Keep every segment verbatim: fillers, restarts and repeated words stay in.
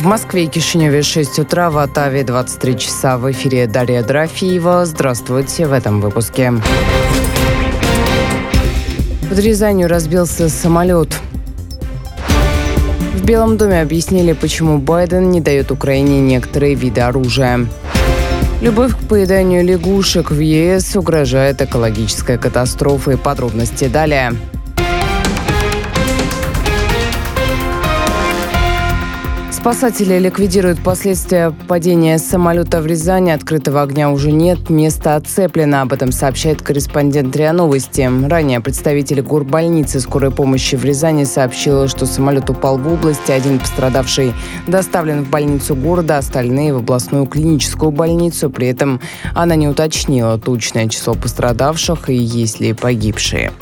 В Москве и Кишиневе шесть утра, в Оттаве двадцать три часа. В эфире Дарья Дорофеева. Здравствуйте в этом выпуске. Под Рязанью разбился самолет. В Белом доме объяснили, почему Байден не дает Украине некоторые виды оружия. Любовь к поеданию лягушек в ЕС угрожает экологической катастрофой. Подробности далее. Спасатели ликвидируют последствия падения самолета в Рязани. Открытого огня уже нет, место оцеплено. Об этом сообщает корреспондент РИА Новости. Ранее представитель горбольницы скорой помощи в Рязани сообщил, что самолет упал в области. Один пострадавший доставлен в больницу города, остальные в областную клиническую больницу. При этом она не уточнила точное число пострадавших и есть ли погибшие.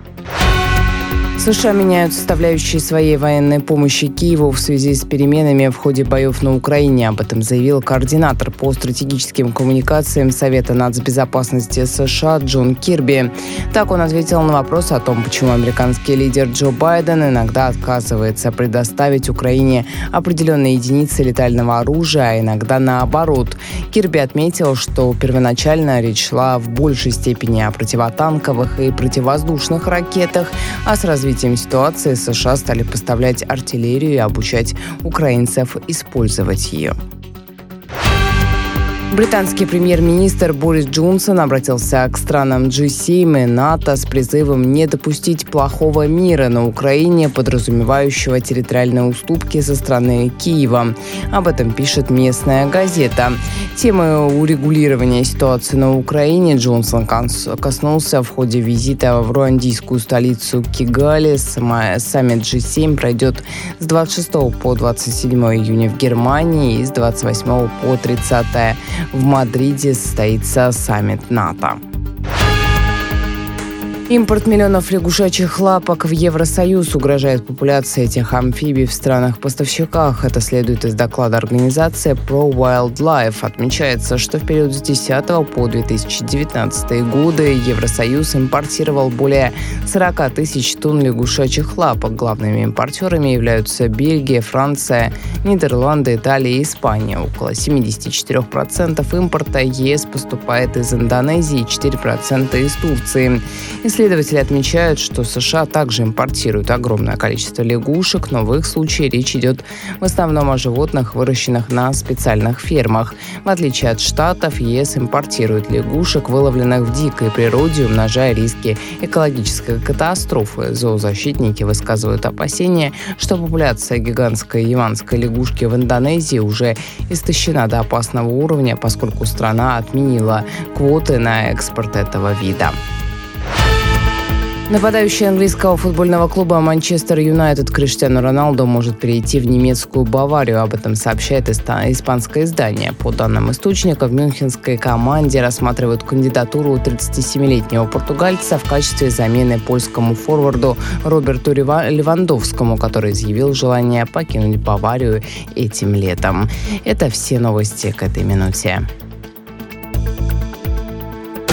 США меняют составляющие своей военной помощи Киеву в связи с переменами в ходе боев на Украине. Об этом заявил координатор по стратегическим коммуникациям Совета нацбезопасности США Джон Кирби. Так он ответил на вопрос о том, почему американский лидер Джо Байден иногда отказывается предоставить Украине определенные единицы летального оружия, а иногда наоборот. Кирби отметил, что первоначально речь шла в большей степени о противотанковых и противовоздушных ракетах, а с развитием ситуации США стали поставлять артиллерию и обучать украинцев использовать ее. Британский премьер-министр Борис Джонсон обратился к странам джи семь и НАТО с призывом не допустить плохого мира на Украине, подразумевающего территориальные уступки со стороны Киева. Об этом пишет местная газета. Темы урегулирования ситуации на Украине Джонсон коснулся в ходе визита в руандийскую столицу Кигали. Саммит джи семь пройдет с двадцать шестого по двадцать седьмое июня в Германии и с двадцать восьмого по тридцатое в Мадриде состоится саммит НАТО. Импорт миллионов лягушачьих лапок в Евросоюз угрожает популяции этих амфибий в странах-поставщиках. Это следует из доклада организации ProWildlife. Отмечается, что в период с десятого по две тысячи девятнадцатый годы Евросоюз импортировал более сорок тысяч тонн лягушачьих лапок. Главными импортерами являются Бельгия, Франция, Нидерланды, Италия и Испания. Около семьдесят четыре процента импорта ЕС поступает из Индонезии, четыре процента из Турции. Исследователи отмечают, что США также импортируют огромное количество лягушек, но в их случае речь идет в основном о животных, выращенных на специальных фермах. В отличие от Штатов, ЕС импортирует лягушек, выловленных в дикой природе, умножая риски экологической катастрофы. Зоозащитники высказывают опасения, что популяция гигантской яванской лягушки в Индонезии уже истощена до опасного уровня, поскольку страна отменила квоты на экспорт этого вида. Нападающий английского футбольного клуба «Манчестер Юнайтед» Криштиану Роналду может перейти в немецкую Баварию. Об этом сообщает испанское издание. По данным источника, в мюнхенской команде рассматривают кандидатуру тридцатисемилетнего португальца в качестве замены польскому форварду Роберту Левандовскому, который изъявил желание покинуть Баварию этим летом. Это все новости к этой минуте.